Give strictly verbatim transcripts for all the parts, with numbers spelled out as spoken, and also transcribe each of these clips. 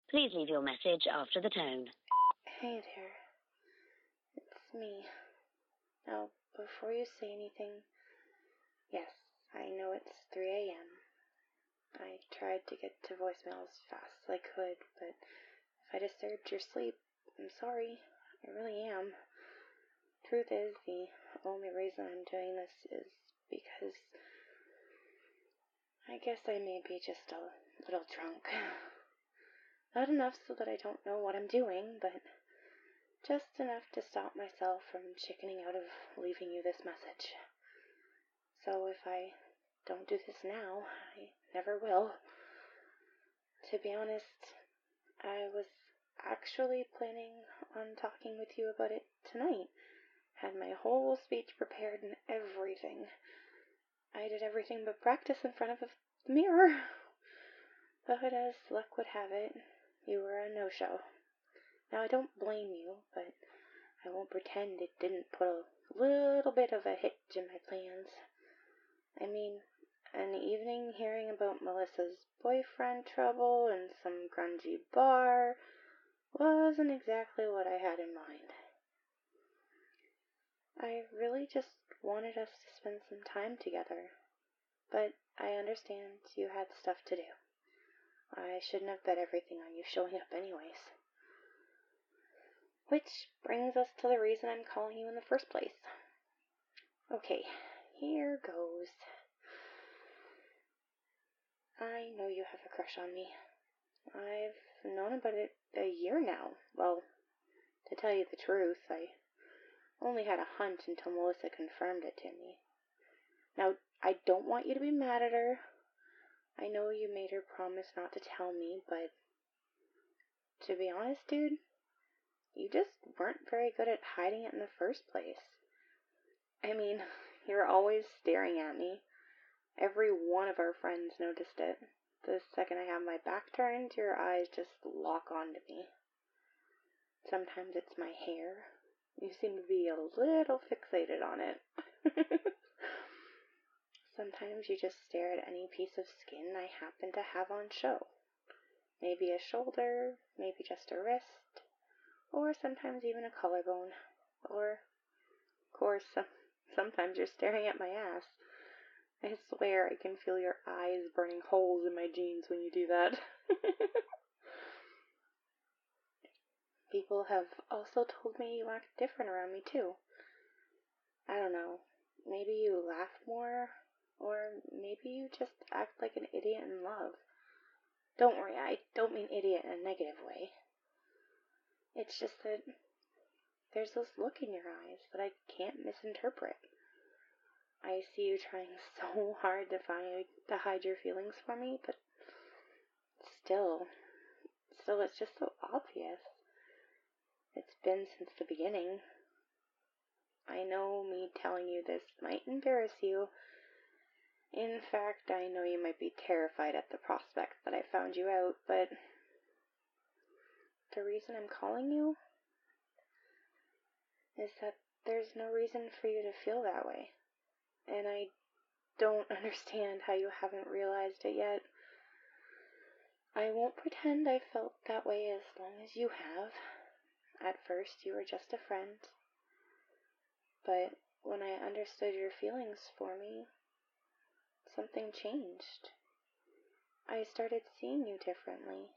Please leave your message after the tone. Hey there. It's me. Now, before you say anything, yes, I know it's three a.m. I tried to get to voicemail as fast as I could, but if I disturbed your sleep, I'm sorry. I really am. Truth is, the only reason I'm doing this is because I guess I may be just a little drunk. Not enough so that I don't know what I'm doing, but just enough to stop myself from chickening out of leaving you this message. So if I don't do this now, I never will. To be honest, I was actually planning on talking with you about it tonight. Had my whole speech prepared and everything. I did everything but practice in front of a mirror. But as luck would have it, you were a no-show. Now, I don't blame you, but I won't pretend it didn't put a little bit of a hitch in my plans. I mean, an evening hearing about Melissa's boyfriend trouble in some grungy bar wasn't exactly what I had in mind. I really just wanted us to spend some time together, but I understand you had stuff to do. I shouldn't have bet everything on you showing up anyways. Which brings us to the reason I'm calling you in the first place. Okay, here goes. I know you have a crush on me. I've known about it a year now. Well, to tell you the truth, I only had a hunch until Melissa confirmed it to me. Now, I don't want you to be mad at her. I know you made her promise not to tell me, but to be honest, dude, you just weren't very good at hiding it in the first place. I mean, you're always staring at me. Every one of our friends noticed it. The second I have my back turned, your eyes just lock onto me. Sometimes it's my hair. You seem to be a little fixated on it. Sometimes you just stare at any piece of skin I happen to have on show. Maybe a shoulder, maybe just a wrist, or sometimes even a collarbone. Or, of course, some, sometimes you're staring at my ass. I swear I can feel your eyes burning holes in my jeans when you do that. People have also told me you act different around me, too. I don't know. Maybe you laugh more, or maybe you just act like an idiot in love. Don't worry, I don't mean idiot in a negative way. It's just that there's this look in your eyes that I can't misinterpret. I see you trying so hard to find to hide your feelings for me, but still, still it's just so obvious. It's been since the beginning. I know me telling you this might embarrass you. In fact, I know you might be terrified at the prospect that I found you out, but the reason I'm calling you is that there's no reason for you to feel that way. And I don't understand how you haven't realized it yet. I won't pretend I felt that way as long as you have. At first, you were just a friend. But when I understood your feelings for me, something changed. I started seeing you differently.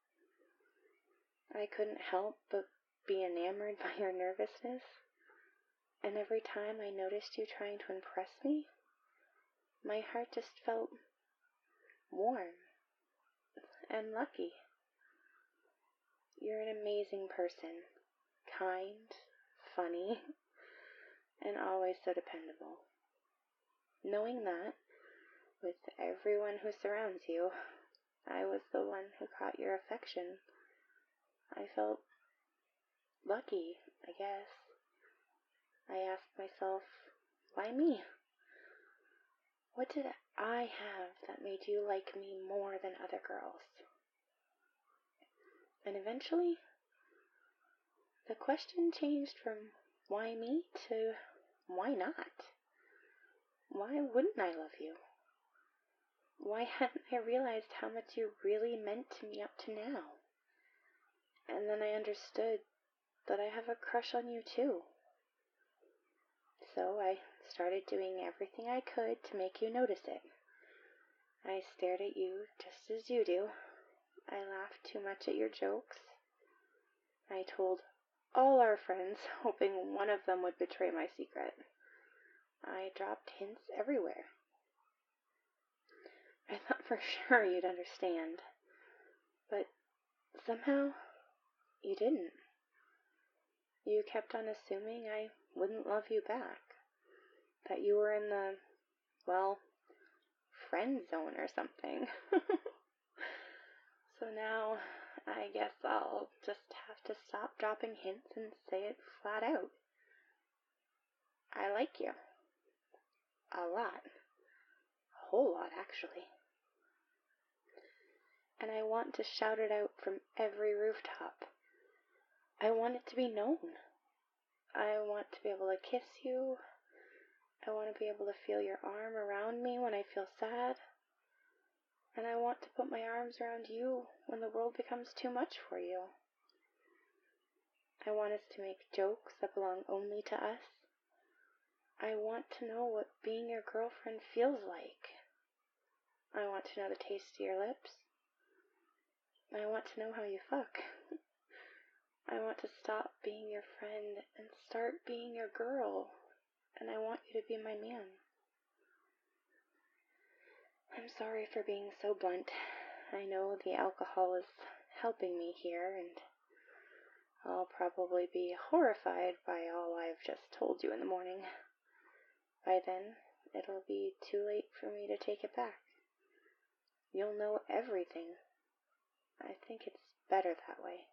I couldn't help but be enamored by your nervousness. And every time I noticed you trying to impress me, my heart just felt warm and lucky. You're an amazing person, kind, funny, and always so dependable. Knowing that, with everyone who surrounds you, I was the one who caught your affection, I felt lucky, I guess. I asked myself, why me? What did I have that made you like me more than other girls? And eventually, the question changed from why me to why not? Why wouldn't I love you? Why hadn't I realized how much you really meant to me up to now? And then I understood that I have a crush on you too. So I started doing everything I could to make you notice it. I stared at you just as you do. I laughed too much at your jokes. I told all our friends, hoping one of them would betray my secret. I dropped hints everywhere. I thought for sure you'd understand. But somehow, you didn't. You kept on assuming I wouldn't love you back. That you were in the, well, friend zone or something. So now, I guess I'll just have to stop dropping hints and say it flat out. I like you. A lot. A whole lot, actually. And I want to shout it out from every rooftop. I want it to be known. I want to be able to kiss you. I want to be able to feel your arm around me when I feel sad. And I want to put my arms around you when the world becomes too much for you. I want us to make jokes that belong only to us. I want to know what being your girlfriend feels like. I want to know the taste of your lips. I want to know how you fuck. I want to stop being your friend and start being your girl. And I want you to be my man. I'm sorry for being so blunt. I know the alcohol is helping me here, and I'll probably be horrified by all I've just told you in the morning. By then, it'll be too late for me to take it back. You'll know everything. I think it's better that way.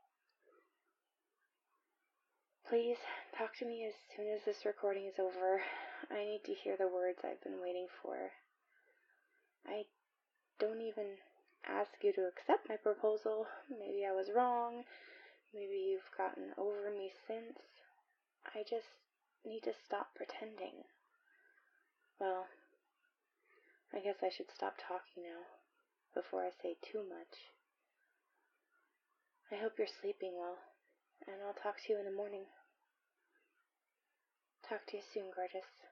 Please, talk to me as soon as this recording is over. I need to hear the words I've been waiting for. I don't even ask you to accept my proposal. Maybe I was wrong. Maybe you've gotten over me since. I just need to stop pretending. Well, I guess I should stop talking now, before I say too much. I hope you're sleeping well, and I'll talk to you in the morning. Talk to you soon, gorgeous.